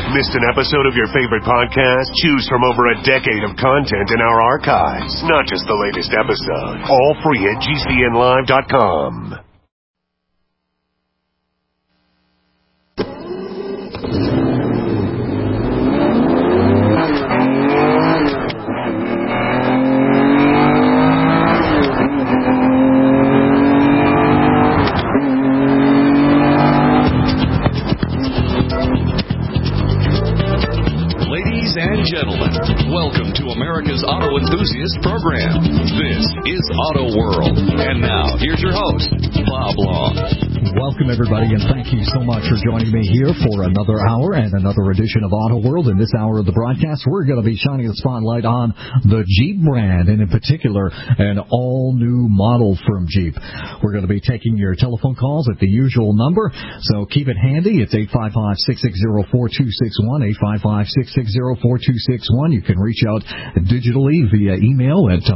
Missed an episode of your favorite podcast? Choose from over a decade of content in our archives. Not just the latest episode. All free at GCNlive.com. Welcome to America's Auto Enthusiast Program. This is Auto World. And now, here's your host, Bob Long. Welcome, everybody, and thank you so much for joining me here for another hour and another edition of Auto World. In this hour of the broadcast, we're going to be shining the spotlight on the Jeep brand, and in particular, an all-new model from Jeep. We're going to be taking your telephone calls at the usual number, so keep it handy. It's 855-660-4261, 855-660-4261. You can reach out digitally via email at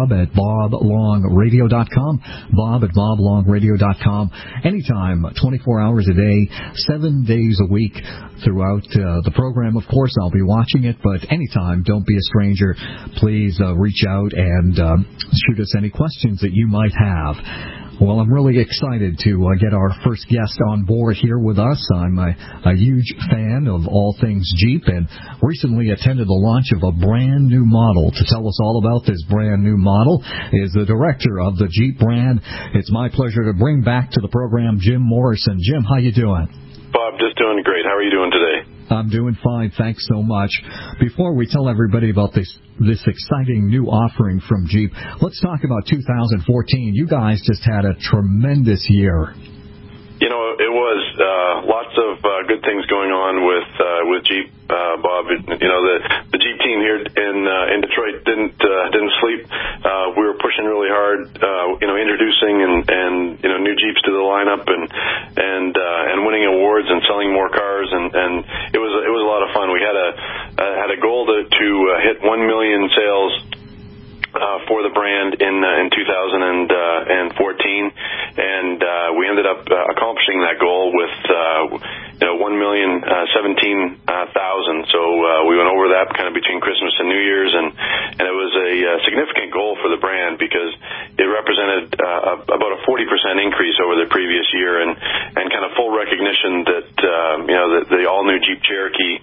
bob@boblongradio.com, bob@boblongradio.com. Anytime, 24 hours a day, 7 days a week throughout the program. Of course, I'll be watching it, but anytime, don't be a stranger. Please reach out and shoot us any questions that you might have. Well, I'm really excited to get our first guest on board here with us. I'm a huge fan of all things Jeep and recently attended the launch of a brand new model. To tell us all about this brand new model is the director of the Jeep brand. It's my pleasure to bring back to the program Jim Morrison. Jim, how you doing? Bob, just doing great. How are you doing today? I'm doing fine. Thanks so much. Before we tell everybody about this exciting new offering from Jeep, let's talk about 2014. You guys just had a tremendous year. You know, it was lots of good things going on with Jeep, Bob. You know, the Jeep team here in Detroit didn't sleep. We were pushing really hard, introducing and new Jeeps to the lineup and winning awards and selling more cars and it was a lot of fun. We had a goal to hit 1 million sales for the brand in 2014, and we ended up accomplishing that goal with 1,017,000. So we went over that kind of between Christmas and New Year's, and it was a significant goal for the brand because it represented about a 40% increase over the previous year, and kind of full recognition that the all-new Jeep Cherokee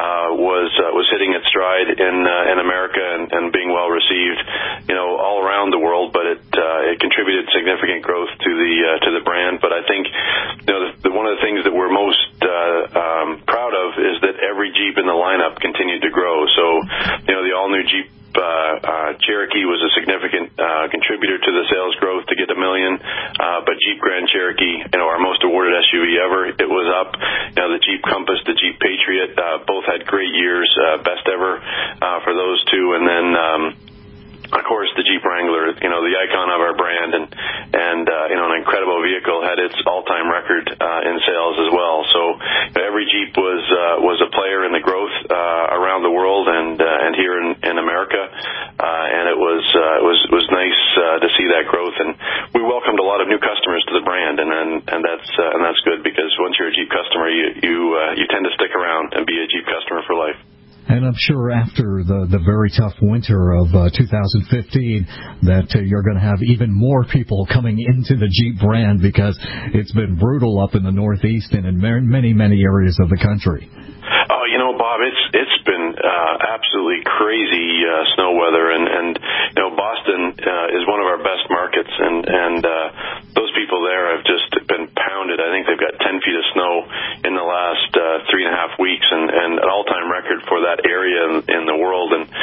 was hitting its stride in America and being well received, all around the world. But it contributed significant growth to the brand. But I think one of the things that we're most proud of is that every Jeep in the lineup continued to grow. So the all-new Jeep Cherokee was a significant contributor to the sales growth to get $1 million, but Jeep Grand Cherokee, our most awarded SUV ever, it was up. The Jeep Compass, the Jeep Patriot, both had great years, best ever for those two, and then of course, the Jeep Wrangler, the icon of our brand, and an incredible vehicle, had its all-time record in sales as well. So every Jeep was a player in the growth around the world and here in America, and it was nice to see that growth. And we welcomed a lot of new customers to the brand, and that's good because once you're a Jeep customer, you tend to stick around and be a Jeep customer for life. And I'm sure after the very tough winter of 2015 that you're going to have even more people coming into the Jeep brand because it's been brutal up in the Northeast and in many, many areas of the country. Oh, Bob, it's been absolutely crazy snow weather, and Boston is one of our best markets, and those people there have just been pounded. I think they've got 10 feet of snow in the last 3.5 weeks, and an all-time record for that area in the world. And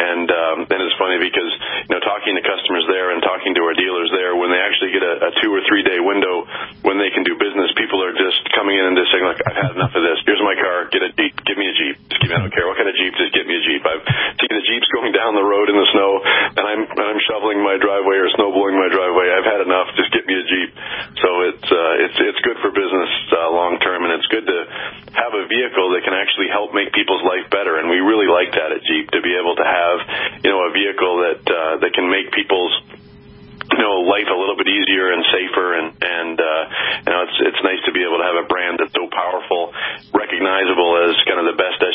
it's funny because talking to customers there and talking to our dealers there, when they actually get a 2 or 3 day window when they can do business, people are just coming in and just saying, like, I've had enough of this. Here's my car. Get a Jeep. Give me a Jeep. I don't care what kind of Jeep. Just get me a Jeep. I've seen the Jeeps going down the road in the snow, and I'm shoveling my driveway or snow blowing my driveway. I've had enough. Just get me a Jeep. So it's good for business long term, and it's good to have a vehicle that can actually help make people's life better. And we really like that at Jeep, to be able to have a vehicle that can make people's life a little bit easier and safer, and it's nice to be able to have a brand that's so powerful, recognizable as kind of the best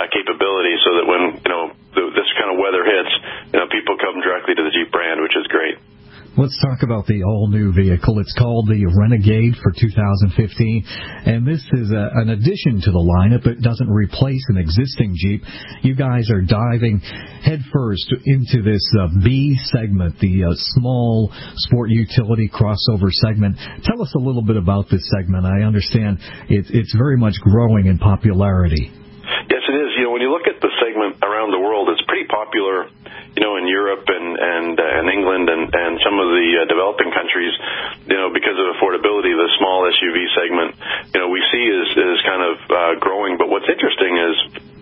capability, so that when this kind of weather hits, people come directly to the Jeep brand, which is great. Let's talk about the all-new vehicle. It's called the Renegade for 2015, and this is an addition to the lineup. It doesn't replace an existing Jeep. You guys are diving headfirst into this B segment, the small sport utility crossover segment. Tell us a little bit about this segment. I understand it's very much growing in popularity. Yes, it is. When you look at the segment around the world, it's pretty popular, in Europe and England and some of the developing countries, because of affordability. The small SUV segment, we see is kind of growing. But what's interesting is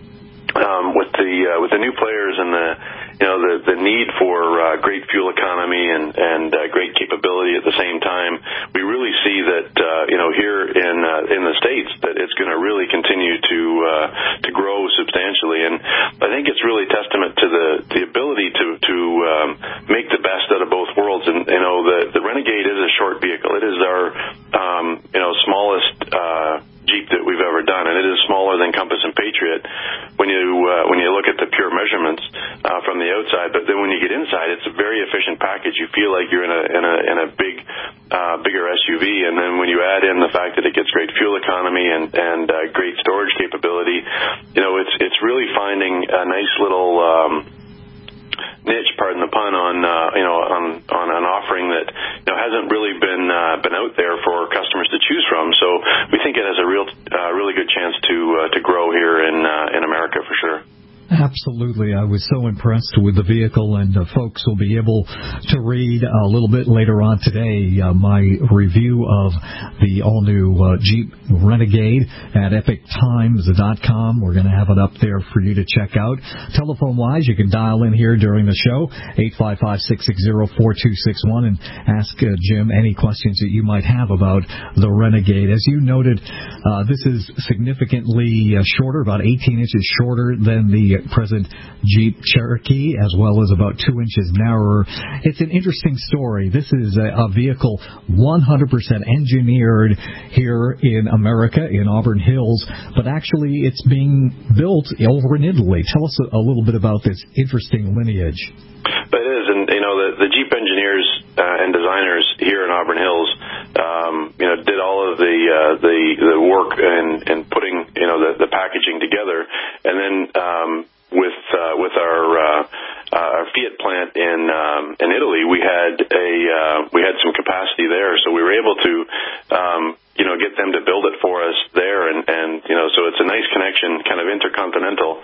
with the new players and the need for great fuel economy and great capability at the same time, we really see that here in the States that it's going to really continue to grow substantially. And I think it's really testament to the ability to make the best out of both worlds. And the Renegade is a short vehicle. It is our smallest Jeep that we've ever done, and it is smaller than Compass and Patriot when you look at the pure measurements from the outside. But then when you get inside, it's a very efficient package. You feel like you're in a bigger SUV, and then when you add in the fact that it gets great fuel economy and great storage capability, it's really finding a nice little niche, pardon the pun, on an offering that hasn't really been out there for customers to choose from. So we think it has a really good chance to grow here in America for sure. Absolutely. I was so impressed with the vehicle, and folks will be able to read a little bit later on today my review of the all-new Jeep Renegade at epictimes.com. We're going to have it up there for you to check out. Telephone-wise, you can dial in here during the show, 855-660-4261, and ask Jim any questions that you might have about the Renegade. As you noted, this is significantly shorter, about 18 inches shorter than the present Jeep Cherokee, as well as about 2 inches narrower. It's an interesting story. This is a vehicle 100% engineered here in America, in Auburn Hills, but actually it's being built over in Italy. Tell us a little bit about this interesting lineage. But it is, and the Jeep engineers and designers here in Auburn Hills, did all of the work in putting the packaging together, and then with our Fiat plant in Italy, we had some capacity there, so we were able to get them to build it for us there, and so it's a nice connection, kind of intercontinental,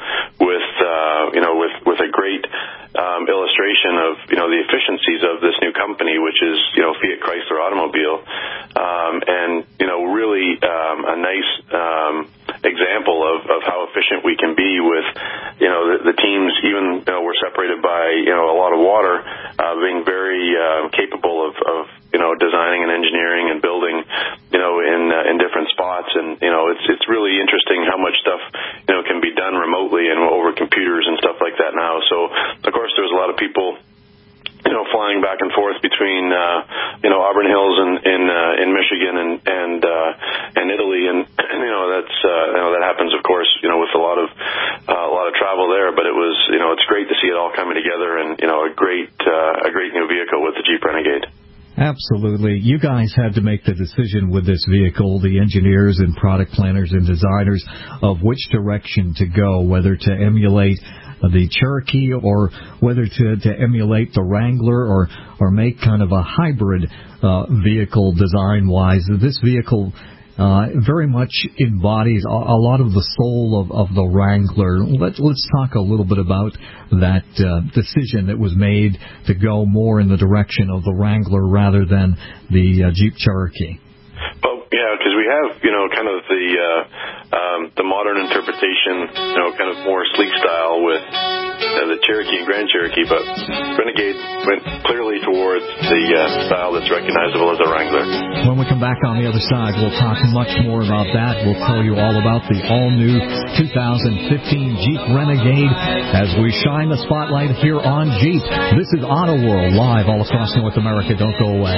with a great illustration of the efficiencies of this new company, which is Fiat Chrysler Automobile, and really a nice example of how efficient we can be with the teams, even though we're separated by a lot of water, being very capable of designing and engineering and building in different spots. And it's really interesting how much stuff can be done remotely and over computers and stuff like that now. So of course there's a lot of people flying back and forth between Auburn Hills and in Michigan and Italy, and that's that happens of course with a lot of travel there. But it was it's great to see it all coming together, and a great new vehicle with the Jeep Renegade. Absolutely. You guys had to make the decision with this vehicle, the engineers and product planners and designers, of which direction to go, whether to emulate the Cherokee or whether to emulate the Wrangler or make kind of a hybrid vehicle design-wise. This vehicle very much embodies a lot of the soul of the Wrangler. Let's talk a little bit about that decision that was made to go more in the direction of the Wrangler rather than the Jeep Cherokee. Well, yeah, because we have kind of the modern interpretation, kind of more sleek style with the Cherokee and Grand Cherokee, but Renegade went clearly towards the style that's recognizable as a Wrangler. When we come back on the other side, we'll talk much more about that. We'll tell you all about the all-new 2015 Jeep Renegade as we shine the spotlight here on Jeep. This is Auto World, live all across North America. Don't go away.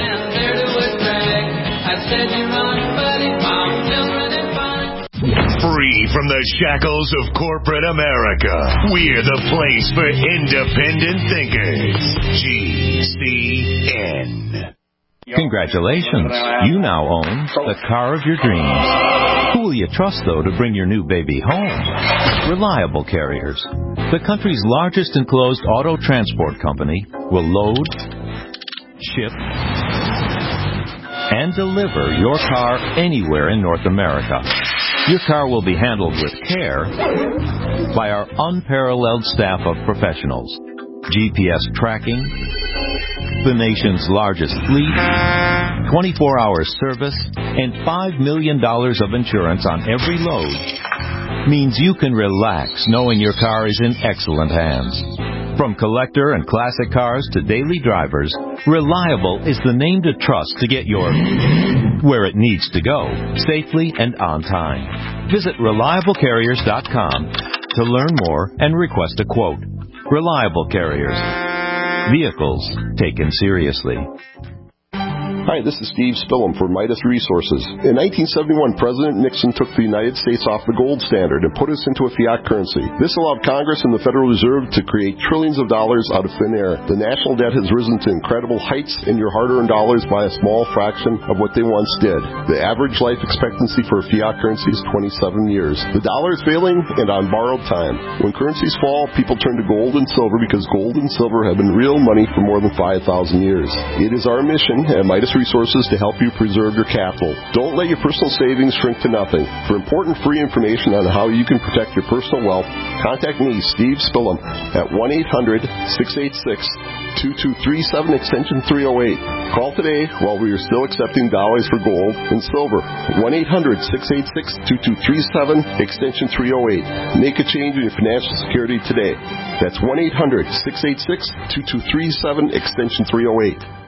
Free from the shackles of corporate America, we're the place for independent thinkers. GCN. Congratulations. You now own the car of your dreams. Who will you trust, though, to bring your new baby home? Reliable Carriers. The country's largest enclosed auto transport company will load, ship, and deliver your car anywhere in North America. Your car will be handled with care by our unparalleled staff of professionals. GPS tracking, the nation's largest fleet, 24-hour service, and $5 million of insurance on every load means you can relax knowing your car is in excellent hands. From collector and classic cars to daily drivers, Reliable is the name to trust to get your where it needs to go, safely and on time. Visit ReliableCarriers.com to learn more and request a quote. Reliable Carriers. Vehicles taken seriously. Hi, this is Steve Spillum for Midas Resources. In 1971, President Nixon took the United States off the gold standard and put us into a fiat currency. This allowed Congress and the Federal Reserve to create trillions of dollars out of thin air. The national debt has risen to incredible heights, and your hard-earned dollars by a small fraction of what they once did. The average life expectancy for a fiat currency is 27 years. The dollar is failing and on borrowed time. When currencies fall, people turn to gold and silver because gold and silver have been real money for more than 5,000 years. It is our mission at Midas Resources to help you preserve your capital. Don't let your personal savings shrink to nothing. For important free information on how you can protect your personal wealth, contact me, Steve Spillum, at 1-800-686-2237, extension 308. Call today while we are still accepting dollars for gold and silver. 1-800-686-2237, extension 308. Make a change in your financial security today. That's 1-800-686-2237, extension 308.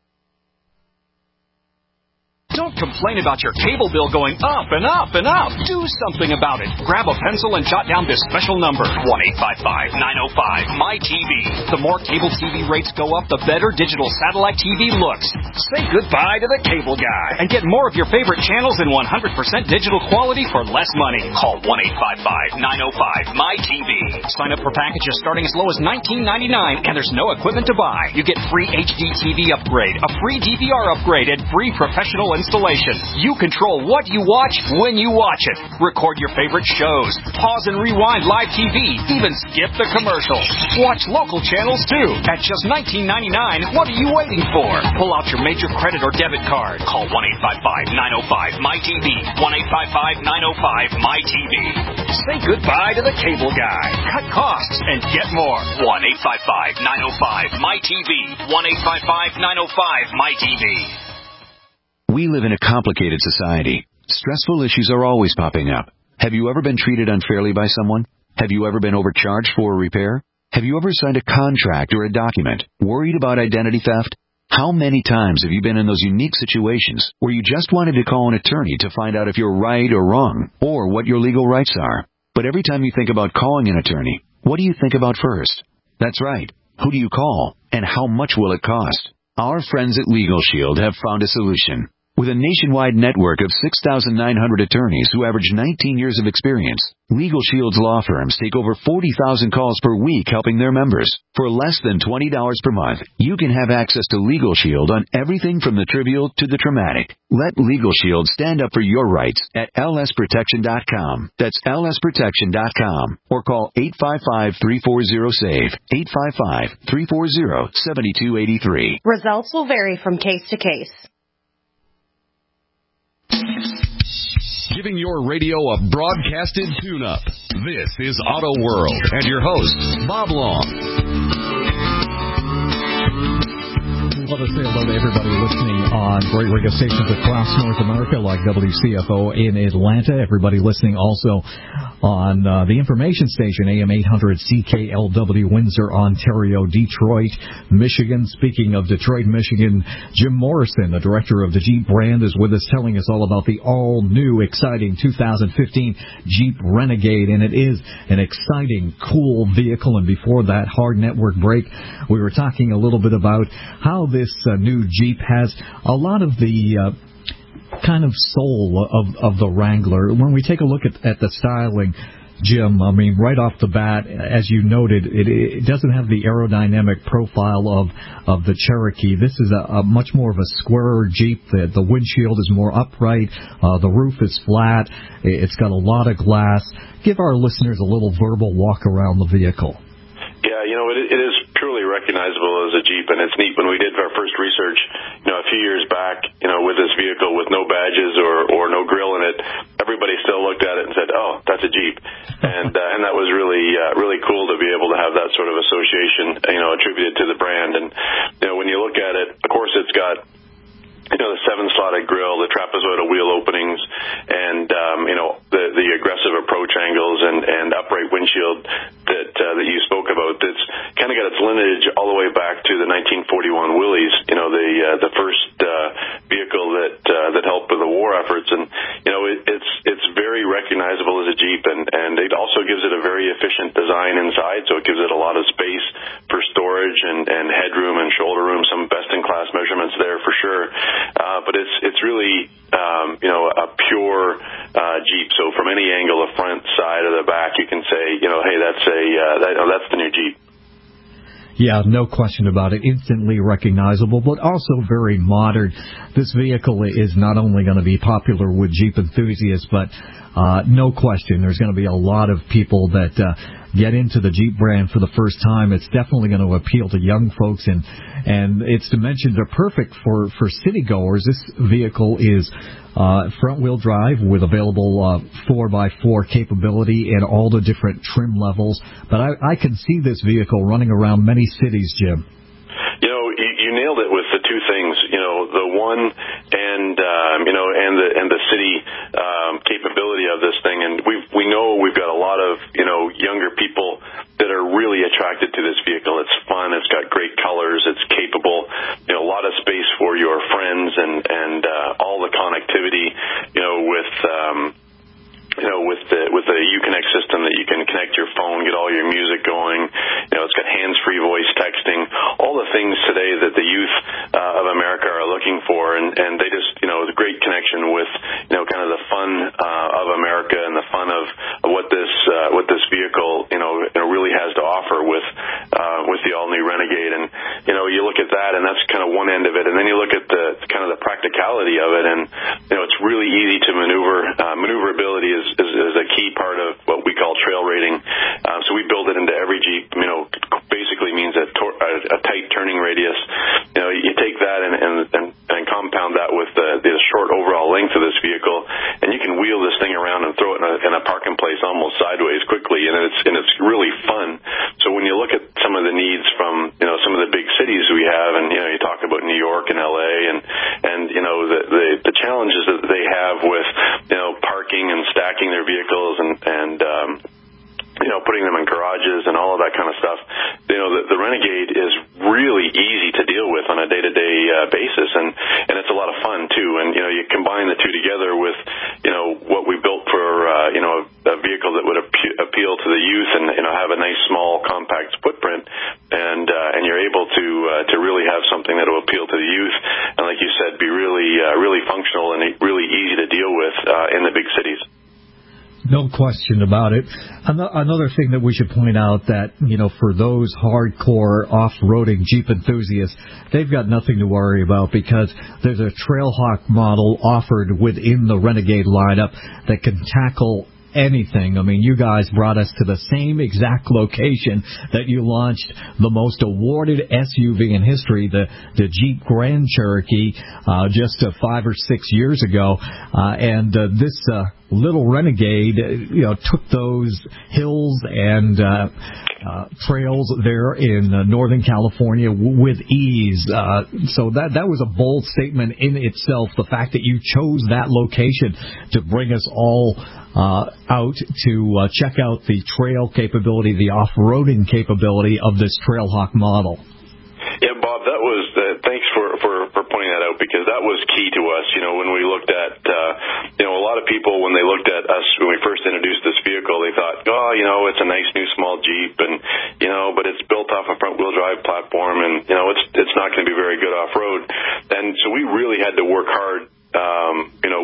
Don't complain about your cable bill going up and up and up. Do something about it. Grab a pencil and jot down this special number, 1-855-905-MY-TV. The more cable TV rates go up, the better digital satellite TV looks. Say goodbye to the cable guy and get more of your favorite channels in 100% digital quality for less money. Call 1-855-905-MY-TV. Sign up for packages starting as low as $19.99, and there's no equipment to buy. You get free HD TV upgrade, a free DVR upgrade, and free professional installation. You control what you watch when you watch it. Record your favorite shows. Pause and rewind live TV. Even skip the commercials. Watch local channels too. At just $19.99, what are you waiting for? Pull out your major credit or debit card. Call 1-855-905-MY-TV. 1-855-905-MY-TV. Say goodbye to the cable guy. Cut costs and get more. 1-855-905-MY-TV. 1-855-905-MY-TV. We live in a complicated society. Stressful issues are always popping up. Have you ever been treated unfairly by someone? Have you ever been overcharged for a repair? Have you ever signed a contract or a document? Worried about identity theft? How many times have you been in those unique situations where you just wanted to call an attorney to find out if you're right or wrong, or what your legal rights are? But every time you think about calling an attorney, what do you think about first? That's right. Who do you call, and how much will it cost? Our friends at Legal Shield have found a solution. With a nationwide network of 6,900 attorneys who average 19 years of experience, Legal Shield's law firms take over 40,000 calls per week helping their members. For less than $20 per month, you can have access to Legal Shield on everything from the trivial to the traumatic. Let Legal Shield stand up for your rights at lsprotection.com. That's lsprotection.com. Or call 855-340-SAVE, 855-340-7283. Results will vary from case to case. Giving your radio a broadcasted tune-up. This is Auto World and your host, Bob Long. Let us say hello to everybody listening on great radio stations across North America, like WCFO in Atlanta. Everybody listening also on the information station, AM 800 CKLW, Windsor, Ontario, Detroit, Michigan. Speaking of Detroit, Michigan, Jim Morrison, the director of the Jeep brand, is with us telling us all about the all-new, exciting 2015 Jeep Renegade. And it is an exciting, cool vehicle. And before that hard network break, we were talking a little bit about how this new Jeep has a lot of the kind of soul of the Wrangler. When we take a look at the styling, Jim, I mean, right off the bat, as you noted, it doesn't have the aerodynamic profile of the Cherokee. This is a much more of a squarer Jeep. The windshield is more upright. The roof is flat. It's got a lot of glass. Give our listeners a little verbal walk around the vehicle. Yeah, it is truly recognizable as a Jeep, and it's neat. When we did our first research, a few years back, with this vehicle with no badges or no grill in it, everybody still looked at it and said, "Oh, that's a Jeep," and that was really cool to be able to have that sort of association, attributed to the brand. And when you look at it, of course, it's got the 7-slotted grille, the trapezoidal wheel openings, and the aggressive approach angles and upright windshield that you spoke about. That's kind of got its lineage all the way back to the 1941 Willys, the first vehicle that helped with the war efforts, and it's very recognizable as a Jeep, and it also gives it a very efficient design inside, so it gives it a lot of space for storage and headroom and shoulder room, some best-in-class measurements there for sure. But it's really, a pure Jeep. So from any angle, the front, side, or the back, you can say, hey, that's the new Jeep. Yeah, no question about it. Instantly recognizable, but also very modern. This vehicle is not only going to be popular with Jeep enthusiasts, but no question there's going to be a lot of people that get into the Jeep brand for the first time. It's definitely going to appeal to young folks, and its dimensions are perfect for city goers. This vehicle is front-wheel drive with available 4x4 capability in all the different trim levels. But I can see this vehicle running around many cities, Jim. You nailed it with the two things, the one and the city capability of this thing. And we know we've got a lot of, younger people that are really attracted to this vehicle. It's fun. It's got great colors. It's capable, a lot of space for your friends and all the connectivity, with the Uconnect system that you can connect your phone, get all your music going. It's got hands-free voice texting, all the things today that the youth of America are looking for, and they just, the great connection with, kind of the fun of America and the fun of what this vehicle, really has to offer with the all-new Renegade. And, you look at that, and that's kind of one end of it, and then you look at the kind of the practicality of it, and, it's really easy to maneuver. Maneuverability is a key part of what we call trail rating. So we build it into every Jeep. Basically means a tight turning radius. You take that and compound that with the short overall length of this vehicle, and you can wheel this thing around and throw it in a parking place almost sideways quickly, and it's really fun. So when you look at some of the needs from some of the big cities we have, and you talk about New York and LA, and the challenges that they have with parking and stacking their vehicles and putting them in garages and all of that kind of stuff. The Renegade is really easy to deal with on a day-to-day basis, and it's a lot of fun too. And you combine the two together with what we built for a vehicle that would appeal to the youth and have a nice small compact footprint, and you're able to really have something that will appeal to the youth, and like you said, be really functional and really easy to deal with in the big cities. No question about it. Another thing that we should point out that, for those hardcore off-roading Jeep enthusiasts, they've got nothing to worry about because there's a Trailhawk model offered within the Renegade lineup that can tackle anything. I mean, you guys brought us to the same exact location that you launched the most awarded SUV in history, the Jeep Grand Cherokee, just 5 or 6 years ago. And this little Renegade, took those hills and trails there in Northern California with ease. So that was a bold statement in itself, the fact that you chose that location to bring us all out to check out the trail capability, the off-roading capability of this Trailhawk model. Yeah, Bob, that was thanks for pointing that out, because that was key to us. When we looked at a lot of people, when they looked at us when we first introduced this vehicle, they thought, it's a nice new small Jeep, and but it's built off a front wheel drive platform, and it's not going to be very good off road. And so we really had to work hard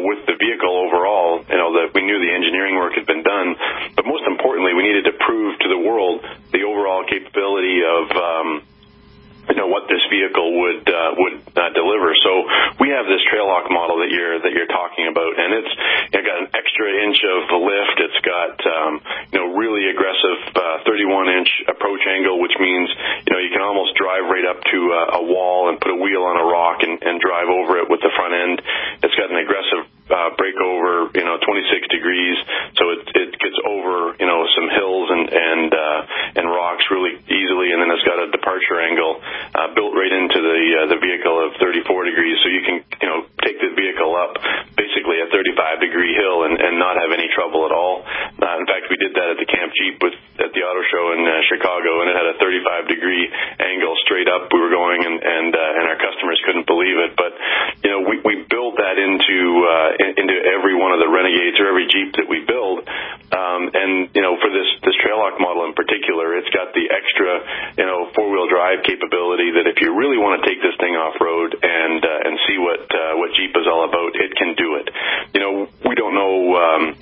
In fact, we did that at the Camp Jeep at the auto show in Chicago, and it had a 35-degree angle straight up. We were going, and our customers couldn't believe it. But we build that into every one of the Renegades or every Jeep that we build. And for this Trailhawk model in particular, it's got the extra four-wheel drive capability that if you really want to take this thing off road and see what Jeep is all about, it can do it. We don't know.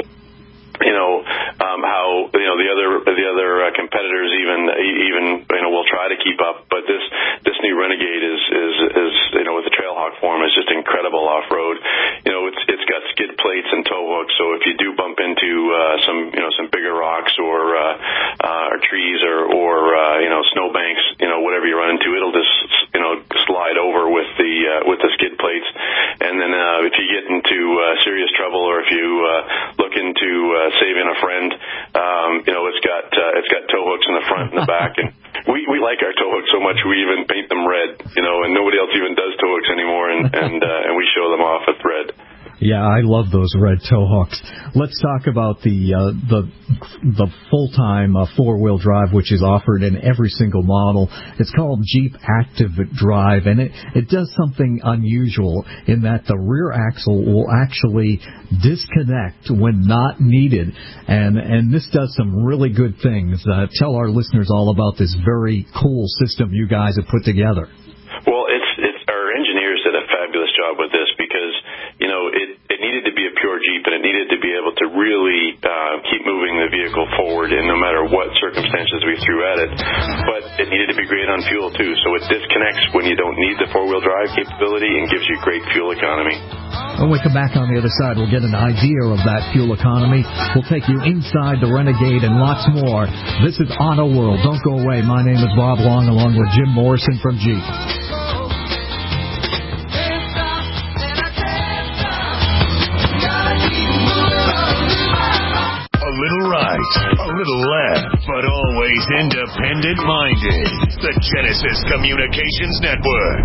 How the other competitors even will try to keep up, but this new Renegade is with the Trailhawk form is just incredible off road. It's got skid plates and tow hooks, so if you do bump into some bigger rocks or trees or snowbanks, whatever you run into, it'll just slide over with the skid plates. And then if you get into serious trouble or if you look into saving a friend, it's got tow hooks in the front and the back, and we like our tow hooks so much we even paint them red, and nobody else even does tow hooks anymore, and we show them off with red. Yeah, I love those red tow hooks. Let's talk about the full-time four-wheel drive, which is offered in every single model. It's called Jeep Active Drive, and it does something unusual in that the rear axle will actually disconnect when not needed, and this does some really good things. Tell our listeners all about this very cool system you guys have put together. Well, it's our engineers did a fabulous job with this because it needed to be a pure Jeep, and it needed to be able to really keep moving the vehicle forward in no matter what circumstances we threw at it. But it needed to be great on fuel too, so it disconnects when you don't need the four-wheel drive capability and gives you great fuel economy. When we come back on the other side, we'll get an idea of that fuel economy. We'll take you inside the Renegade and lots more. This is Auto World. Don't go away. My name is Bob Long, along with Jim Morrison from Jeep. A little right, a little left, but always independent-minded. The Genesis Communications Network,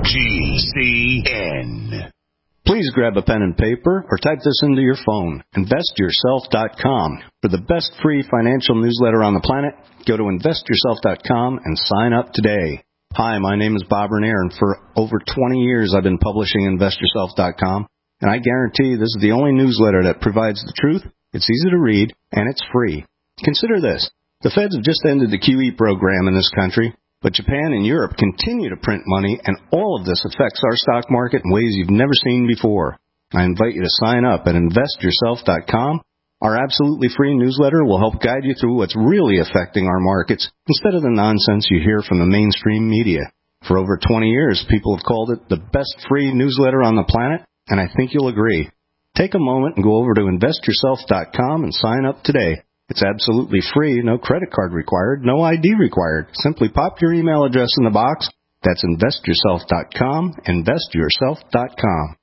GCN. Please grab a pen and paper or type this into your phone. InvestYourself.com. For the best free financial newsletter on the planet, go to InvestYourself.com and sign up today. Hi, my name is Bob Renier, and for over 20 years I've been publishing InvestYourself.com, and I guarantee this is the only newsletter that provides the truth. It's easy to read, and it's free. Consider this. The Feds have just ended the QE program in this country, but Japan and Europe continue to print money, and all of this affects our stock market in ways you've never seen before. I invite you to sign up at InvestYourself.com. Our absolutely free newsletter will help guide you through what's really affecting our markets instead of the nonsense you hear from the mainstream media. For over 20 years, people have called it the best free newsletter on the planet, and I think you'll agree. Take a moment and go over to InvestYourself.com and sign up today. It's absolutely free, no credit card required, no ID required. Simply pop your email address in the box. That's InvestYourself.com, InvestYourself.com.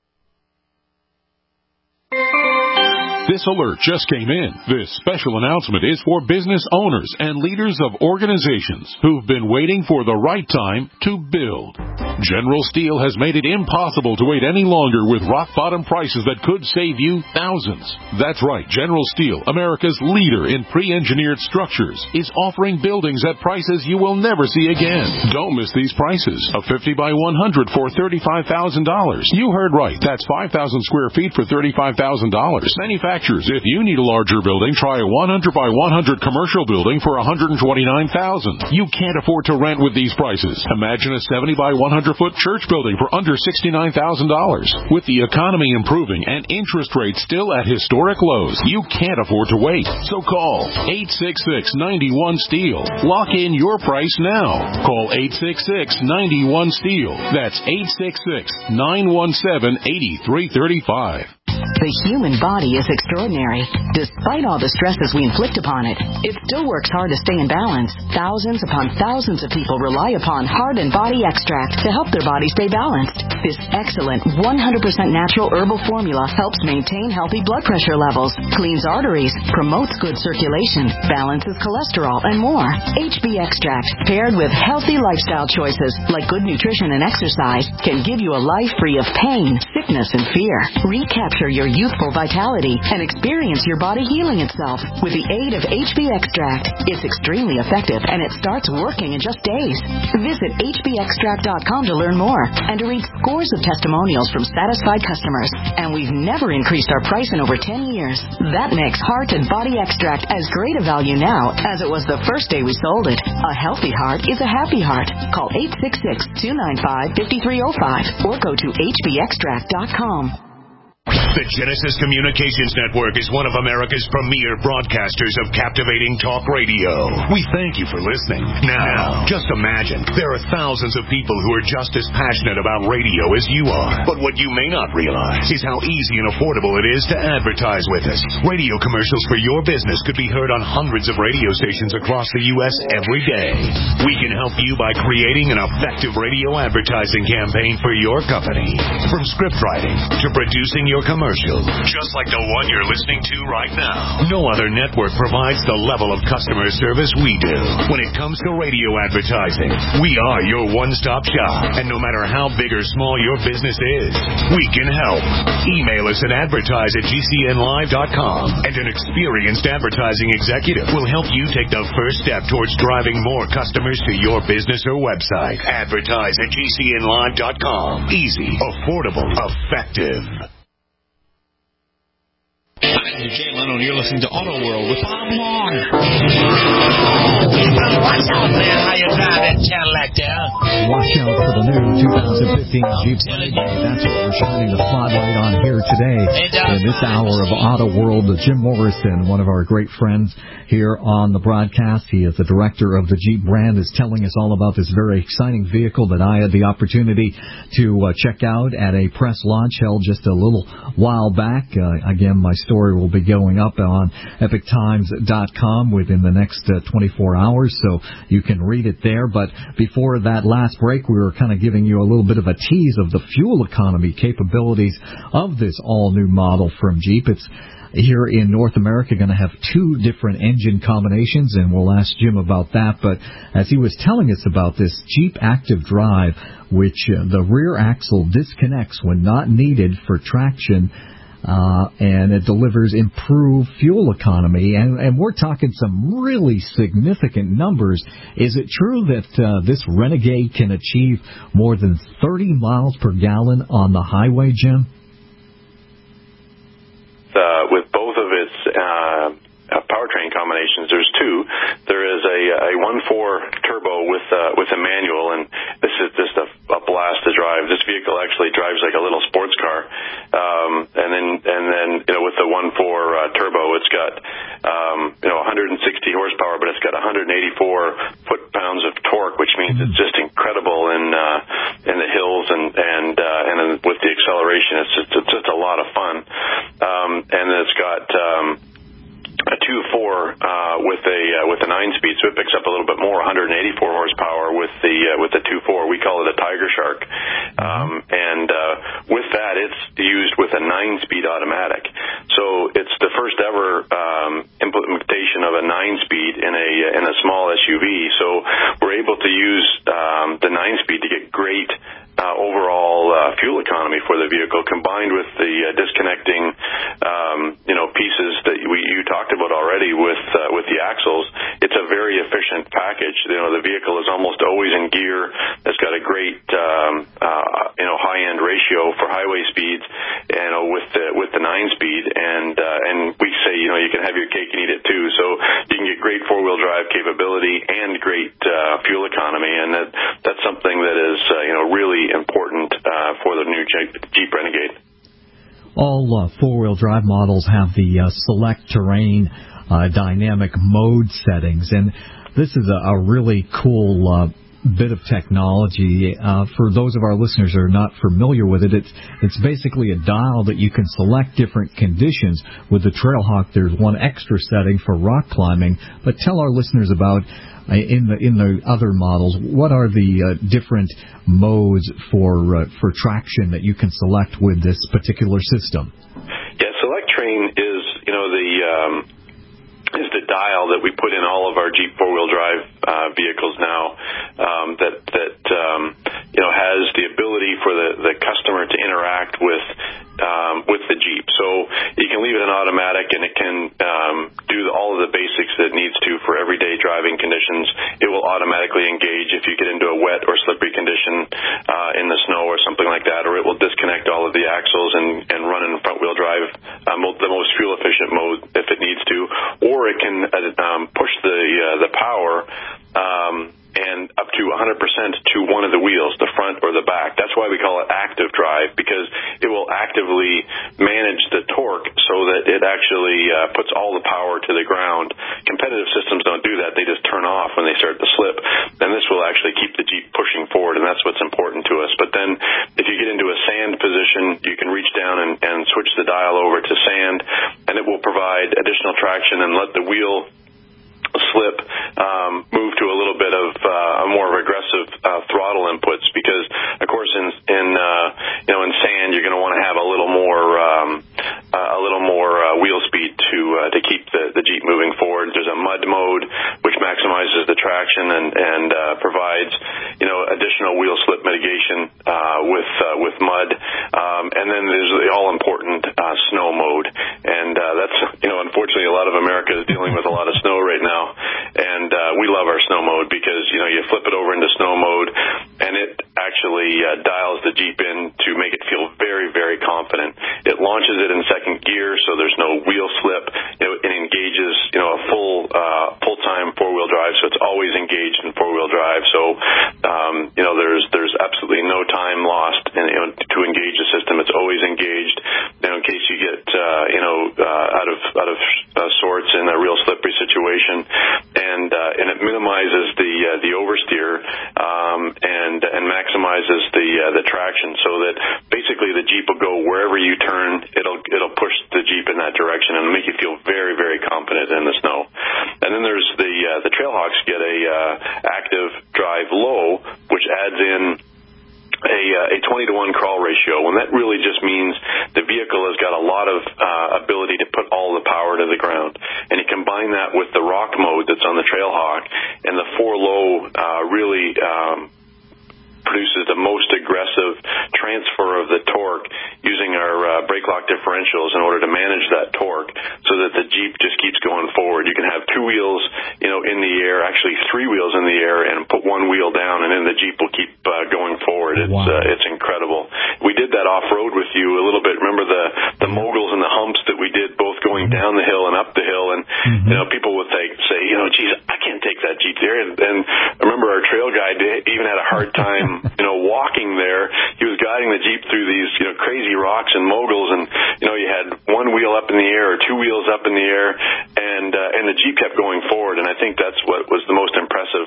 This alert just came in. This special announcement is for business owners and leaders of organizations who've been waiting for the right time to build. General Steel has made it impossible to wait any longer with rock-bottom prices that could save you thousands. That's right. General Steel, America's leader in pre-engineered structures, is offering buildings at prices you will never see again. Don't miss these prices. A 50 by 100 for $35,000. You heard right. That's 5,000 square feet for $35,000. Manufacturers, if you need a larger building, try a 100 by 100 commercial building for $129,000. You can't afford to rent with these prices. Imagine a 70 by 100 foot church building for under $69,000. With the economy improving and interest rates still at historic lows, you can't afford to wait. So call 866-91-STEEL. Lock in your price now. Call 866-91-STEEL. That's 866-917-8335. The human body is extraordinary. Despite all the stresses we inflict upon it, it still works hard to stay in balance. Thousands upon thousands of people rely upon Heart and Body Extract to help their body stay balanced. This excellent 100% natural herbal formula helps maintain healthy blood pressure levels, cleans arteries, promotes good circulation, balances cholesterol, and more. HB Extract, paired with healthy lifestyle choices like good nutrition and exercise, can give you a life free of pain, stiffness and fear. Recapture your youthful vitality and experience your body healing itself with the aid of HB Extract. It's extremely effective, and it starts working in just days. Visit hbextract.com to learn more and to read scores of testimonials from satisfied customers. And we've never increased our price in over 10 years. That makes Heart and Body Extract as great a value now as it was the first day we sold it. A healthy heart is a happy heart. Call 866-295-5305 or go to hbextract.com. The Genesis Communications Network is one of America's premier broadcasters of captivating talk radio. We thank you for listening. Now, just imagine, there are thousands of people who are just as passionate about radio as you are. But what you may not realize is how easy and affordable it is to advertise with us. Radio commercials for your business could be heard on hundreds of radio stations across the U.S. every day. We can help you by creating an effective radio advertising campaign for your company. From script writing to producing your commercial, just like the one you're listening to right now. No other network provides the level of customer service we do. When it comes to radio advertising, we are your one-stop shop. And no matter how big or small your business is, we can help. Email us at advertise@gcnlive.com, and an experienced advertising executive will help you take the first step towards driving more customers to your business or website. Advertise@gcnlive.com. Easy, affordable, effective. I'm Jay Leno, and you're listening to Auto World with Bob Long. Watch out, man. How you drive that Cadillac there? Watch out for the new 2015 Jeep Renegade. That's what we're shining the spotlight on here today in this hour of Auto World. Jim Morrison, one of our great friends here on the broadcast, he is the director of the Jeep brand, is telling us all about this very exciting vehicle that I had the opportunity to check out at a press launch held just a little while back. Again, my story will be going up on epictimes.com within the next 24 hours, so you can read it there. But before that last break, we were kind of giving you a little bit of a tease of the fuel economy capabilities of this all-new model from Jeep. It's here in North America going to have two different engine combinations, and we'll ask Jim about that. But as he was telling us about this Jeep Active Drive, which the rear axle disconnects when not needed for traction, and it delivers improved fuel economy, and we're talking some really significant numbers. Is it true that this Renegade can achieve more than 30 miles per gallon on the highway, Jim? With both of its powertrain combinations, there's two. There is a 1.4 turbo with a manual, and this is just a blast to drive. This vehicle actually drives like a little sports car. And then with the 1.4 turbo, it's got 160 horsepower, but it's got 184 foot-pounds of torque, which means it's just incredible in the hills and with the acceleration. It's just a lot of fun. And then it's got a 2.4 with a 9-speed, so it picks up a little bit more, 184 horsepower with the 2.4. We call it a Tiger Shark, and with that, it's used with a 9-speed automatic. So it's the first ever implementation of a 9-speed in a small SUV. So we're able to use the 9-speed to get great overall fuel economy for the vehicle, combined with the disconnecting pieces that you talked about already with the axles. It's a very efficient package. The vehicle is almost always in gear. It's got a great high-end ratio for highway speeds, with the 9-speed, and we say you can have your cake and eat it too. So you can get great four-wheel drive capability and great fuel economy, and that's something that is really important for the new Jeep Renegade. All four-wheel drive models have the select terrain dynamic mode settings, and this is a really cool bit of technology. For those of our listeners who are not familiar with it, it's basically a dial that you can select different conditions. With the Trailhawk, there's one extra setting for rock climbing. But tell our listeners about in the other models, what are the different modes for traction that you can select with this particular system? Yeah, Select Train is the dial that we put in all of our Jeep four-wheel drive vehicles now. that has the ability for the customer to interact with the Jeep. So you can leave it in automatic, and it can do all of the basics that it needs to for everyday driving conditions. It will automatically engage if you get into a wet or slippery condition in the snow or something like that, or it will disconnect all of the axles and run in front-wheel drive, the most fuel-efficient mode if it needs to, or it can push the power and up to 100% to one of the wheels, the front or the back. That's why we call it active drive, because it will actively manage the torque so that it actually puts all the power to the ground. Competitive systems don't do that. They just turn off when they start to slip. And this will actually keep the Jeep pushing forward, and that's what's important to us. But then if you get into a sand position, you can reach down and switch the dial over to sand, and it will provide additional traction and let the wheel slip move to a little bit of a more aggressive throttle inputs, because of course in sand you're going to want to have a little more wheel speed to keep the Jeep moving forward. There's a mud mode which maximizes the traction and provides additional wheel slip mitigation with mud, and then there's the all important snow mode, and that's unfortunately a lot of America is dealing with a lot of snow right now. And we love our snow mode because, you flip it over into snow mode, and it actually dials the Jeep in to make it feel very, very confident. It launches it in second gear, so there's no wheel slip. It engages, a full-time four-wheel drive, so it's always engaged in four-wheel drive. So, there's absolutely no time lost to engage the system. It's always engaged. In case you get, out of sorts in a real slippery situation. And it minimizes the oversteer and maximizes the traction, so that basically the Jeep will go wherever you turn. It'll push the Jeep in that direction and make you feel very, very confident in the snow. And then there's the Trailhawks get a active drive low, which adds in a 20-to-1 crawl ratio, and that really just means the vehicle has got a lot of ability to put all the power to the ground. And you combine that with the rock mode that's on the Trailhawk, and the 4-low really produces the most aggressive transfer of the torque using our brake lock differentials in order to manage that torque, so that the Jeep just keeps going forward. You can have two wheels, in the air, actually three wheels in the air, and put one wheel down, and then the Jeep will keep going forward. It's incredible. We did that off-road with you a little bit. Remember the moguls and the humps that we did, both going down the hill and up the hill, and people would say, geez, I can't take that Jeep there. And I remember our trail guide even had a hard time walking there. He was guiding the Jeep through these crazy rocks and moguls, and you had one wheel up in the air or two wheels up in the air, and the Jeep kept going forward. And I think that's what was the most impressive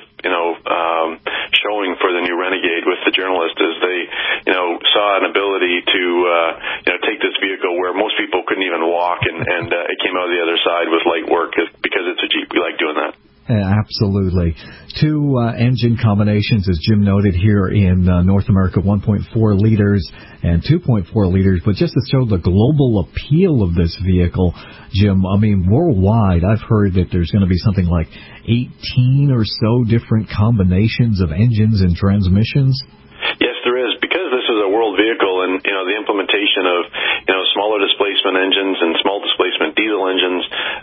showing for the new Renegade with the journalist, is they saw an ability to take this vehicle where most people couldn't even walk, and it came out of the other side with light work, because it's a Jeep. We like doing that. Absolutely. Two engine combinations, as Jim noted here in North America, 1.4 liters and 2.4 liters. But just to show the global appeal of this vehicle, Jim, I mean, worldwide, I've heard that there's going to be something like 18 or so different combinations of engines and transmissions. Yes, there is, because this is a world vehicle, and the implementation of smaller displacement engines and small displacement diesel engines,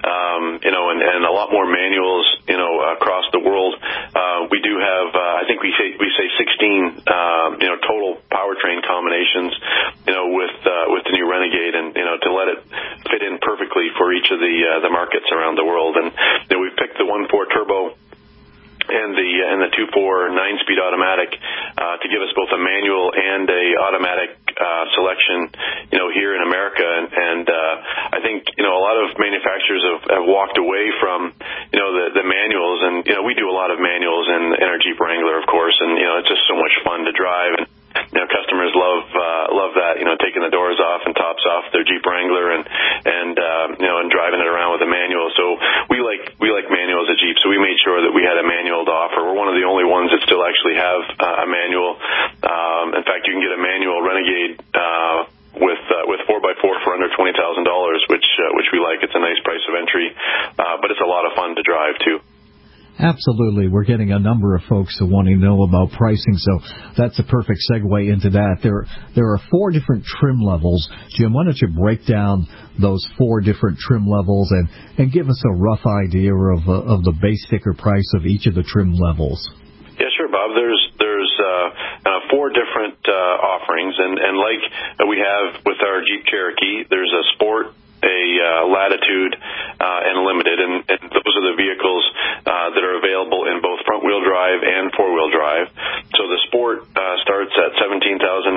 and a lot more manuals, across the world. We do have, I think we say 16, total powertrain combinations, with the new Renegade, and to let it fit in perfectly for each of the markets around the world. And we've picked the 1.4 turbo and the 2.4 9-speed automatic to give us both a manual and a automatic selection, here in America. And I think a lot of manufacturers have walked away from the manuals, and we do a lot of manuals in our Jeep Wrangler, of course, and it's just so much fun to drive. And customers love that, taking the doors off and tops off their Jeep Wrangler and driving it around with a manual. So we like manuals at Jeep, so we made sure that we had a manual to offer. We're one of the only ones that still actually have a manual. In fact, you can get a manual Renegade with 4x4 for under $20,000, which we like. It's a nice price of entry, but it's a lot of fun to drive too. Absolutely. We're getting a number of folks who want to know about pricing, so that's a perfect segue into that. There are 4 different trim levels. Jim, why don't you break down those 4 different trim levels and give us a rough idea of the base sticker price of each of the trim levels? Yeah, sure, Bob. There's 4 different offerings, and like we have with our Jeep Cherokee, there's a Sport, a Latitude, and Limited, and those are the vehicles that are available in both front-wheel drive and four-wheel drive. So the Sport starts at $17,995,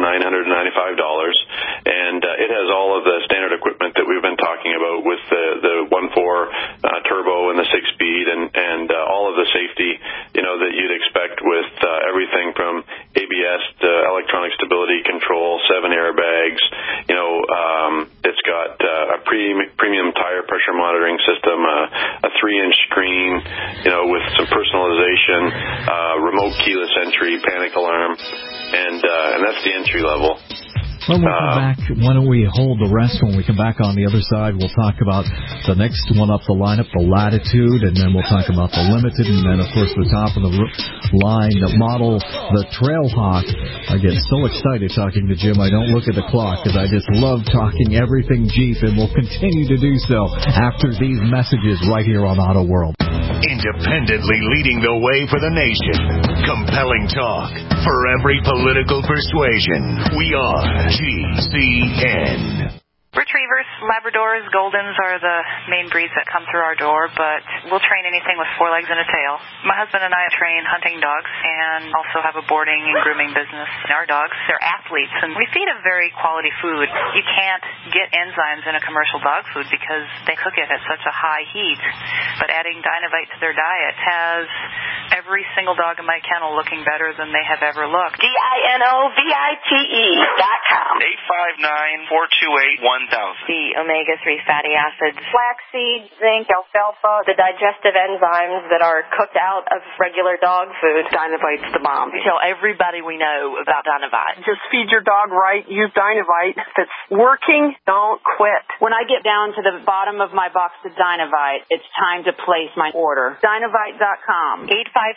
and it has all of the standard equipment that we've been talking about with the 1.4 turbo and the 6-speed and all of the safety, that you'd expect with everything from ABS to electronic stability control, 7 airbags. It's got a premium tire pressure monitoring system, a 3-inch screen, with some personalization, remote keyless entry, panic alarm, and that's the entry level. When we come back, why don't we hold the rest? When we come back on the other side, we'll talk about the next one up the lineup, the Latitude, and then we'll talk about the Limited, and then, of course, the top of the line, the model, the Trailhawk. I get so excited talking to Jim, I don't look at the clock, because I just love talking everything Jeep, and we'll continue to do so after these messages right here on Auto World. Independently leading the way for the nation. Compelling talk for every political persuasion. We are GCN. Retrievers, Labradors, Goldens are the main breeds that come through our door, but we'll train anything with 4 legs and a tail. My husband and I train hunting dogs and also have a boarding and grooming business. Our dogs, they're athletes, and we feed them very quality food. You can't get enzymes in a commercial dog food because they cook it at such a high heat, but adding Dynovite to their diet has every single dog in my kennel looking better than they have ever looked. DINOVITE.com. 859-428-1000. The omega-3 fatty acids, flaxseed, zinc, alfalfa, the digestive enzymes that are cooked out of regular dog food. Dynovite's the bomb. Tell everybody we know about Dynovite. Just feed your dog right. Use Dynovite. If it's working, don't quit. When I get down to the bottom of my box of Dynovite, it's time to place my order. Dynovite.com.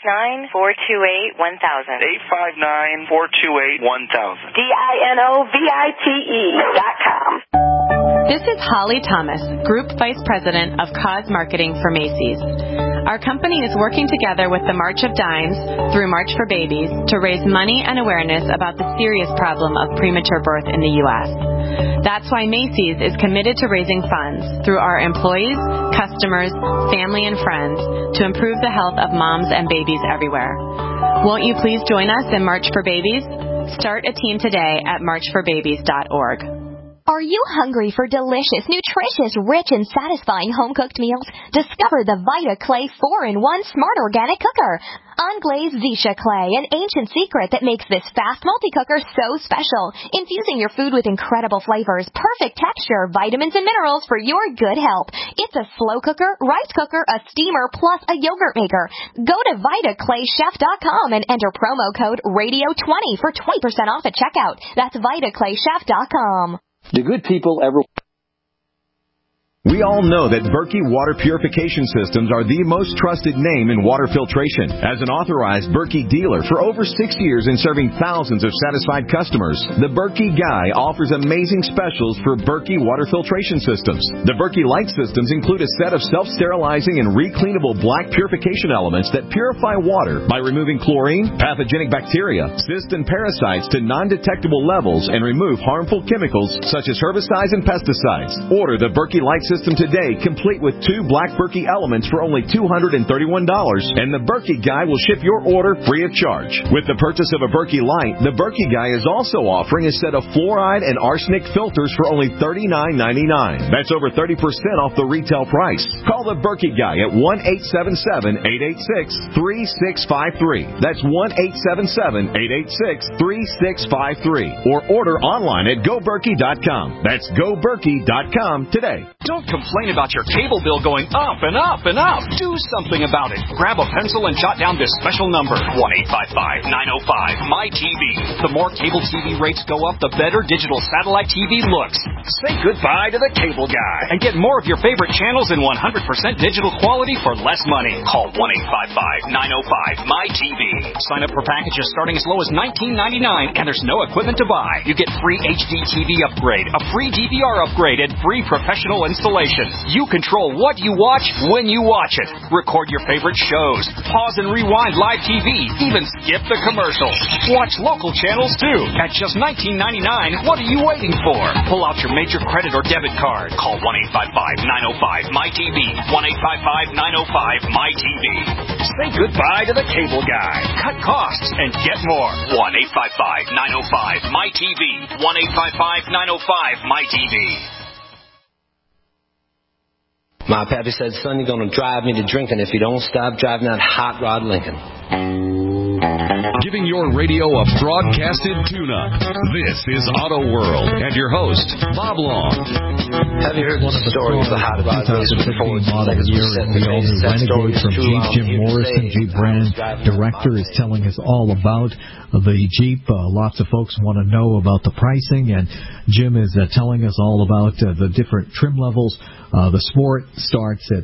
859-428-1000. 859-428-1000. DINOVITE.com. This is Holly Thomas, Group Vice President of Cause Marketing for Macy's. Our company is working together with the March of Dimes through March for Babies to raise money and awareness about the serious problem of premature birth in the U.S. That's why Macy's is committed to raising funds through our employees, customers, family, and friends to improve the health of moms and babies everywhere. Won't you please join us in March for Babies? Start a team today at marchforbabies.org. Are you hungry for delicious, nutritious, rich, and satisfying home-cooked meals? Discover the Vita Clay 4-in-1 Smart Organic Cooker. Unglazed Zisha Clay, an ancient secret that makes this fast multi-cooker so special. Infusing your food with incredible flavors, perfect texture, vitamins, and minerals for your good health. It's a slow cooker, rice cooker, a steamer, plus a yogurt maker. Go to VitaClayChef.com and enter promo code RADIO20 for 20% off at checkout. That's VitaClayChef.com. Do good people ever... We all know that Berkey Water Purification Systems are the most trusted name in water filtration. As an authorized Berkey dealer for over 6 years and serving thousands of satisfied customers, the Berkey Guy offers amazing specials for Berkey Water Filtration Systems. The Berkey Light Systems include a set of self-sterilizing and recleanable black purification elements that purify water by removing chlorine, pathogenic bacteria, cysts, and parasites to non-detectable levels and remove harmful chemicals such as herbicides and pesticides. Order the Berkey Light System today, complete with 2 black Berkey elements for only $231, and the Berkey Guy will ship your order free of charge. With the purchase of a Berkey Light, the Berkey Guy is also offering a set of fluoride and arsenic filters for only $39.99. That's over 30% off the retail price. Call the Berkey Guy at 1-877-886-3653. That's 1-877-886-3653. Or order online at GoBerkey.com. That's GoBerkey.com today. Don't Don't complain about your cable bill going up and up and up. Do something about it. Grab a pencil and jot down this special number, 1-855-905-MY-TV. The more cable TV rates go up, the better digital satellite TV looks. Say goodbye to the cable guy and get more of your favorite channels in 100% digital quality for less money. Call 1-855-905-MY-TV. Sign up for packages starting as low as $19.99, and there's no equipment to buy. You get free HD TV upgrade, a free DVR upgrade, and free professional installation. You control what you watch when you watch it. Record your favorite shows, pause and rewind live TV, even skip the commercials. Watch local channels too. At just $19.99, what are you waiting for? Pull out your major credit or debit card. Call 1-855-905-MY-TV. 1-855-905-MY-TV. Say goodbye to the cable guy. Cut costs and get more. 1-855-905-MY-TV. 1-855-905-MY-TV. My pappy said, son, you're going to drive me to drinking if you don't stop driving that hot rod Lincoln. Giving your radio a broadcasted tune-up. This is Auto World and your host, Bob Long. Have you heard the story of the hot rod race with the Ford model year and the all-new Renegade from Jeep? Jim Morrison, Jeep brand director, is telling us all about the Jeep. Lots of folks want to know about the pricing, and Jim is telling us all about the different trim levels. The Sport starts at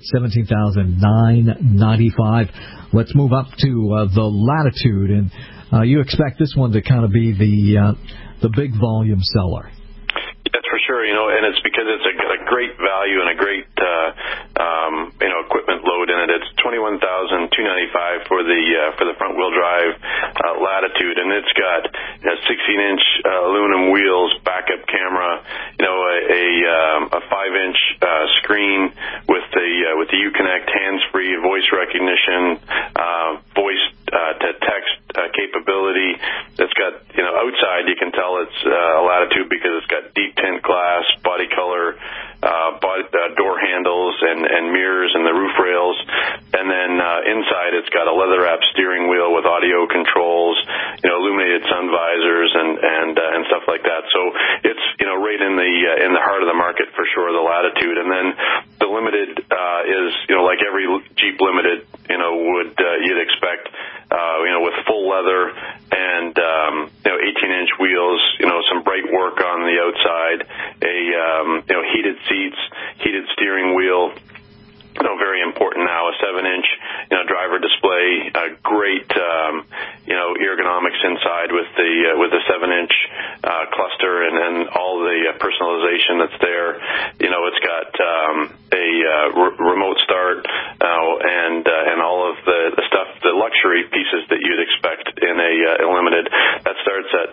$17,995. Let's move up to the Latitude, and you expect this one to kind of be the big volume seller. That's for sure, and it's because it's a great value and a great, equipment load in it. It's $21,295 for the front wheel drive Latitude, and it's got 16-inch aluminum wheels, backup camera, a 5-inch screen with the Uconnect hands-free voice recognition, voice to text capability. It's got, outside you can tell it's a Latitude because it's got deep tint glass, body color, door handles and mirrors and the roof rails. And then inside it's got a leather-wrapped steering wheel with audio controls, illuminated sun visors and stuff like that. So it's right in the heart of the market for sure, the Latitude. And then the Limited is like every Jeep Limited you'd expect, with full leather and 18-inch wheels, some bright work on the outside, heated seats, heated steering wheel. Very important now, a 7-inch, driver display, great, ergonomics inside with the 7-inch cluster and all the personalization that's there. It's got a remote start and all of the stuff, the luxury pieces that you'd expect in a Limited. That starts at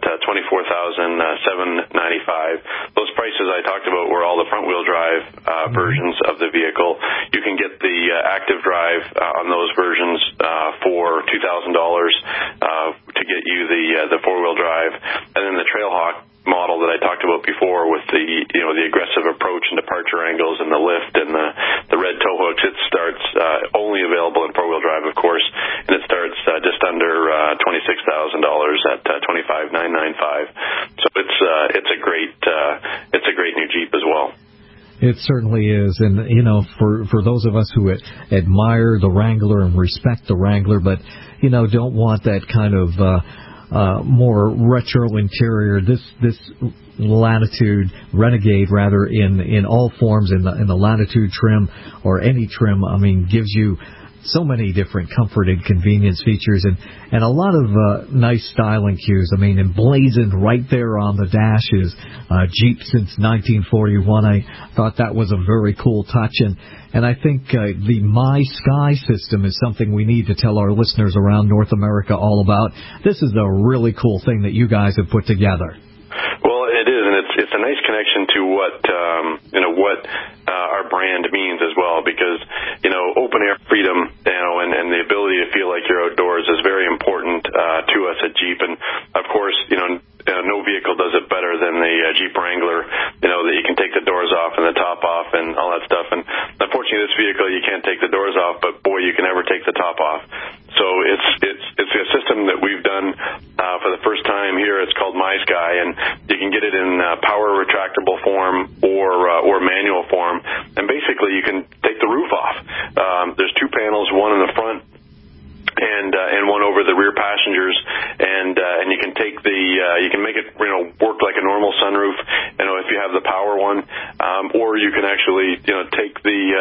$24,795. Those prices I talked about were all the front-wheel drive versions of the vehicle. You can get the active drive on those versions for $2,000 to get you the four-wheel drive, and then the Trailhawk model that I talked about before with the aggressive approach and departure angles and the lift and the red tow hooks. It starts only available in four-wheel drive, of course, and it starts just under $26,000 at $25,995. So it's a great new Jeep as well. It certainly is, and for those of us who admire the Wrangler and respect the Wrangler, but don't want that kind of more retro interior, this Latitude, Renegade rather, in all forms, in the Latitude trim or any trim, gives you so many different comfort and convenience features and a lot of nice styling cues. Emblazoned right there on the dash is Jeep since 1941. I thought that was a very cool touch, and I think the My Sky system is something we need to tell our listeners around North America all about. This is a really cool thing that you guys have put together. Well, it is, and it's a nice connection to what our brand means as well, because open air freedom, and the ability to feel like you're outdoors is very important to us at Jeep. And of course, no vehicle does it better than the Jeep Wrangler. That you can take the doors off and the top off and all that stuff. And unfortunately, this vehicle you can't take the doors off, but boy, you can never take the top off. So it's a system that we've done for the first time here. It's called My Sky, and you can get it in power retractable form or manual form. And basically actually you can take the roof off. There's two panels, one in the front and one over the rear passengers, and you can take you can make it work like a normal sunroof, if you have the power one, or you can actually take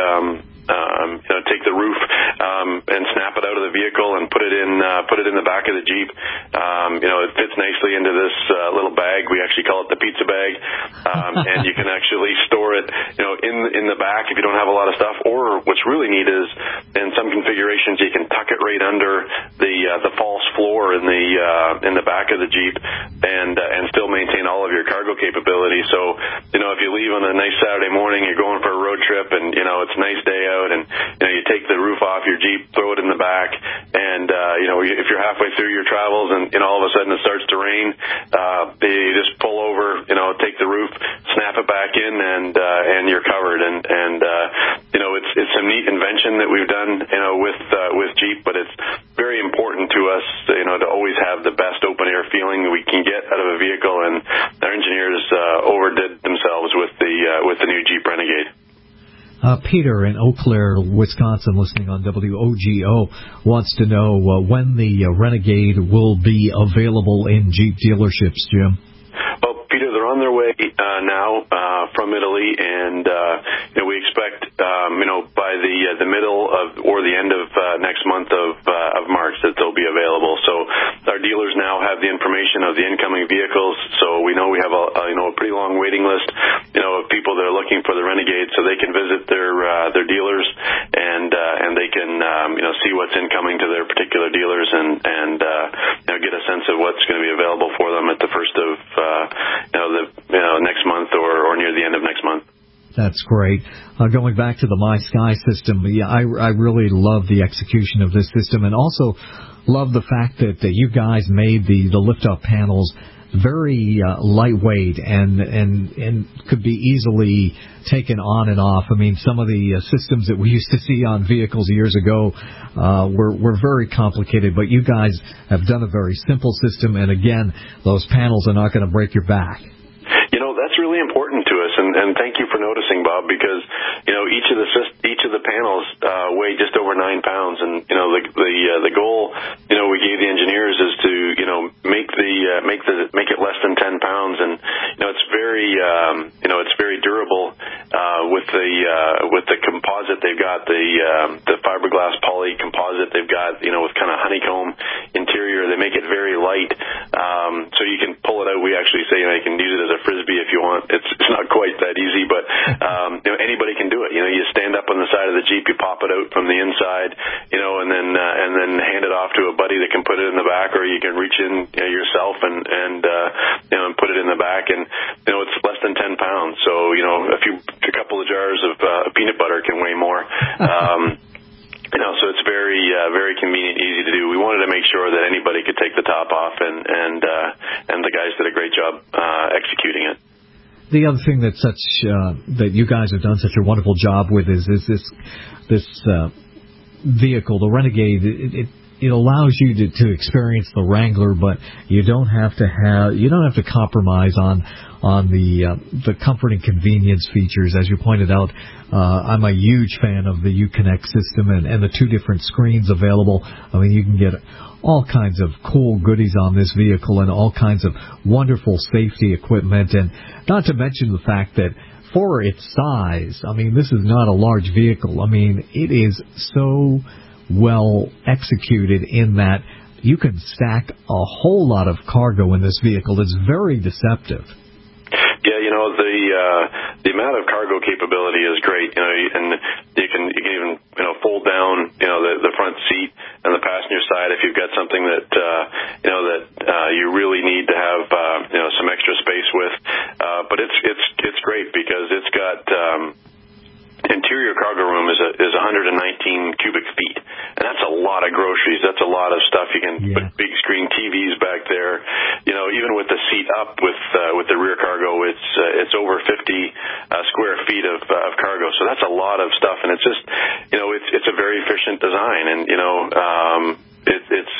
the roof and snap it out of the vehicle and put it in the back of the Jeep. It fits nicely into this little bag. We actually call it the pizza bag, and you can actually store it in the back if you don't have a lot of stuff. Or what's really neat is in some configurations you can tuck it right under the false floor in the back of the Jeep and still maintain all of your cargo capability. So if you leave on a nice Saturday morning, you're going for a road trip, and it's a nice day out, and you take the roof off your Jeep, throw it in the back, and if you're halfway through your travels and all of a sudden it starts to rain, you just pull over, take the roof, snap it back in, and you're covered. And it's some neat invention that we've done with Jeep, but it's very important to us to always have the best open air feeling we can get out of a vehicle, and our engineers overdid themselves with the new Jeep Renegade. Peter in Eau Claire, Wisconsin, listening on WOGO, wants to know when the Renegade will be available in Jeep dealerships, Jim. Well, Peter, they're on their way now from Italy, and we expect by the middle of or the end of next month of March that they'll be available. So our dealers now have the information of the incoming vehicles, so we know we have a pretty long waiting list of people that are looking for the Renegade, so they can visit their dealers and they can see what's incoming to their particular dealers and get a sense of what's going to be available for them at the first of next month or near the end of next month. That's great. Going back to the My Sky system, I really love the execution of this system, and also love the fact that you guys made the lift-up panels very lightweight and could be easily taken on and off. I mean, some of the systems that we used to see on vehicles years ago were very complicated, but you guys have done a very simple system, and again, those panels are not going to break your back. That's really important to us, and thank you for noticing, Bob, because each of the panels weigh just over 9 pounds, and the goal we gave the engineers is to make it less than 10 pounds, and it's very durable with the composite they've got, the fiberglass poly composite they've got, with kind of honeycomb interior. They make it very light, so you can pull it out. We actually say you can use it as a frisbee if you want. It's not quite that easy, but anybody can do it. You stand up on the side of the Jeep, you pop it out from the inside, and then hand it off to a buddy that can put it in the back, or you can reach in yourself and put it in the back, and it's less than 10 pounds. So a couple of jars of peanut butter can weigh more. So it's very convenient, easy to do. We wanted to make sure that anybody could take the top off, and the guys did a great job executing it. The other thing that you guys have done such a wonderful job with is this vehicle, the Renegade. It allows you to experience the Wrangler, but you don't have to compromise on the comfort and convenience features. As you pointed out, I'm a huge fan of the Uconnect system and the two different screens available. I mean, you can get all kinds of cool goodies on this vehicle and all kinds of wonderful safety equipment, and not to mention the fact that for its size, I mean, this is not a large vehicle. I mean, it is so well executed in that you can stack a whole lot of cargo in this vehicle. It's very deceptive. Yeah, the amount of cargo capability is great. And you can even fold down the front seat and the passenger side if you've got something that you really need to have some extra space with. But it's great because it's got interior cargo room is 119 cubic feet, and that's a lot of groceries. That's a lot of stuff. You can put big screen TVs back there. Even with the seat up with the rear cargo, it's over 50 square feet of cargo. So that's a lot of stuff, and it's just it's a very efficient design, and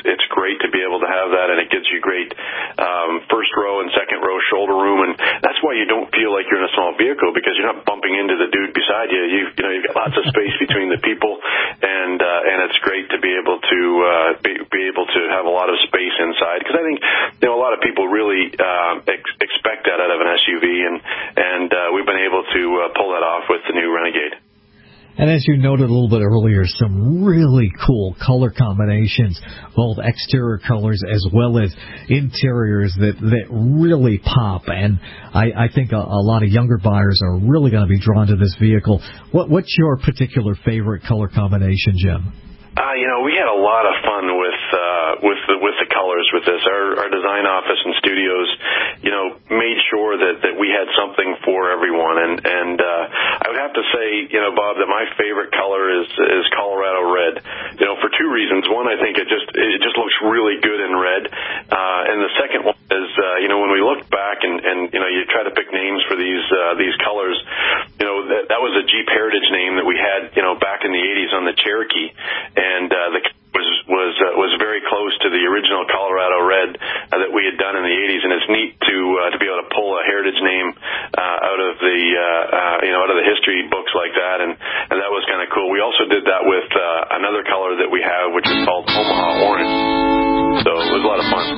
it's great to be able to have that, and it gives you great first row and second row shoulder room, and that's why you don't feel like you're in a small vehicle, because you're not bumping into the dude beside you. You've got lots of space between the people, and it's great to be able to be able to have a lot of space inside, because I think a lot of people really expect that out of an SUV, and we've been able to pull that off with the new Renegade. And as you noted a little bit earlier, some really cool color combinations, both exterior colors as well as interiors that really pop. And I think a lot of younger buyers are really going to be drawn to this vehicle. What's your particular favorite color combination, Jim? We had a lot of fun with the colors with this. Our design office and studios, made sure that we had something for everyone. And I would have to say, Bob, that my favorite color is Colorado red. For two reasons. One, I think it just looks really good in red. And the second one is, when we look back and you try to pick names for these colors, that was a Jeep Heritage name that we had, back in the 80s on the Cherokee. And the was very close to the original Colorado red that we had done in the 80s, and it's neat to be able to pull a heritage name out of the history books like that, and that was kind of cool. We also did that with another color that we have, which is called Omaha Orange. So it was a lot of fun.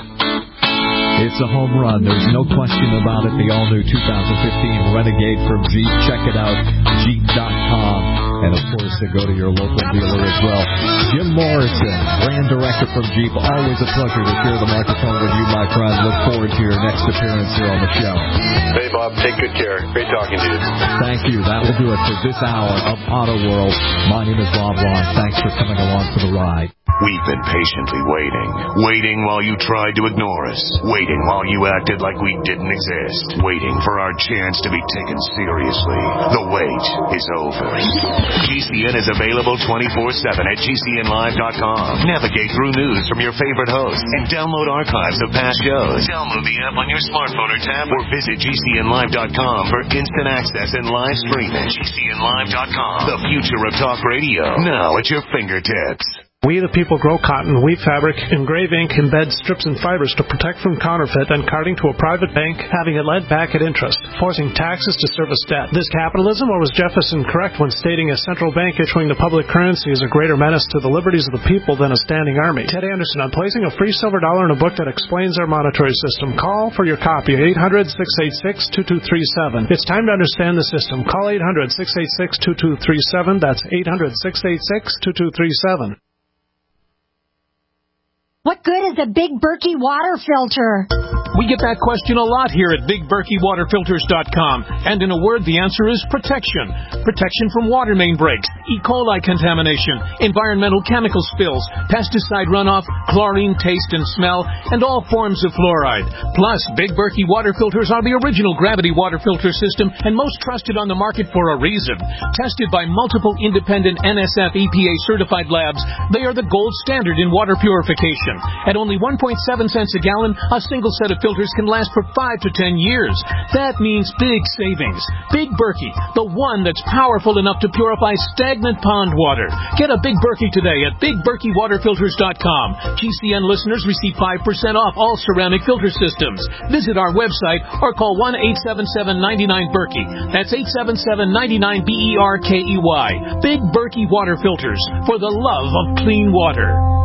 It's a home run. There's no question about it. The all-new 2015 Renegade from Jeep. Check it out, Jeep.com. And, of course, go to your local dealer as well. Jim Morrison, brand director from Jeep. Always a pleasure to share the microphone with you, my friend. Look forward to your next appearance here on the show. Hey, Bob. Take good care. Great talking to you. Thank you. That will do it for this hour of Auto World. My name is Bob Long. Thanks for coming along for the ride. We've been patiently waiting while you tried to ignore us, waiting while you acted like we didn't exist, waiting for our chance to be taken seriously. The wait is over. GCN is available 24/7 at GCNlive.com. Navigate through news from your favorite hosts and download archives of past shows. Download the app on your smartphone or tablet, or visit GCNlive.com for instant access and live streaming. GCNlive.com, the future of talk radio, now at your fingertips. We the people grow cotton, weave fabric, engrave ink, embed strips and fibers to protect from counterfeit and carting to a private bank, having it led back at interest, forcing taxes to service debt. This capitalism, or was Jefferson correct when stating a central bank issuing the public currency is a greater menace to the liberties of the people than a standing army? Ted Anderson on placing a free silver dollar in a book that explains our monetary system. Call for your copy, 800-686-2237. It's time to understand the system. Call 800-686-2237. That's 800-686-2237. What good is a Big Berkey water filter? We get that question a lot here at BigBerkeyWaterFilters.com. And in a word, the answer is protection. Protection from water main breaks, E. coli contamination, environmental chemical spills, pesticide runoff, chlorine taste and smell, and all forms of fluoride. Plus, Big Berkey water filters are the original gravity water filter system and most trusted on the market for a reason. Tested by multiple independent NSF EPA certified labs, they are the gold standard in water purification. At only 1.7 cents a gallon, a single set of filters can last for 5 to 10 years. That means big savings. Big Berkey, the one that's powerful enough to purify stagnant pond water. Get a Big Berkey today at BigBerkeyWaterFilters.com. GCN listeners receive 5% off all ceramic filter systems. Visit our website or call 1-877-99-BERKEY. That's 877-99-BERKEY. Big Berkey Water Filters, for the love of clean water.